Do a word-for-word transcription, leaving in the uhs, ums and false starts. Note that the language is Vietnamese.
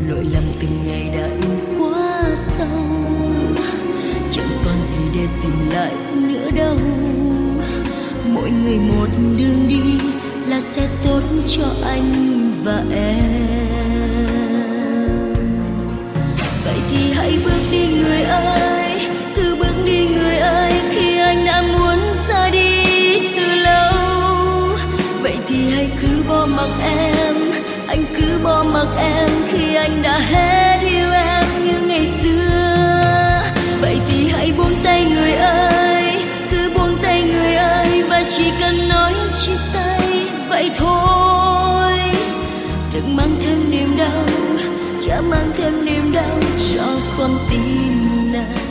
lỗi lầm từng ngày đã in quá sâu, chẳng còn gì để tìm lại nữa đâu. Mỗi người một đường đi là sẽ tốt cho anh và em. Vậy thì hãy bước đi người ơi, cứ bước đi người ơi, khi anh đã muốn ra đi từ lâu. Vậy thì hãy cứ bỏ mặc em, anh cứ bỏ mặc em khi anh đã hết yêu em như ngày xưa. Vậy thì hãy buông tay người ơi, cứ buông tay người ơi, và chỉ cần nói chia tay vậy thôi. Đừng mang thêm niềm đau, chả mang thêm niềm đau cho con tim này.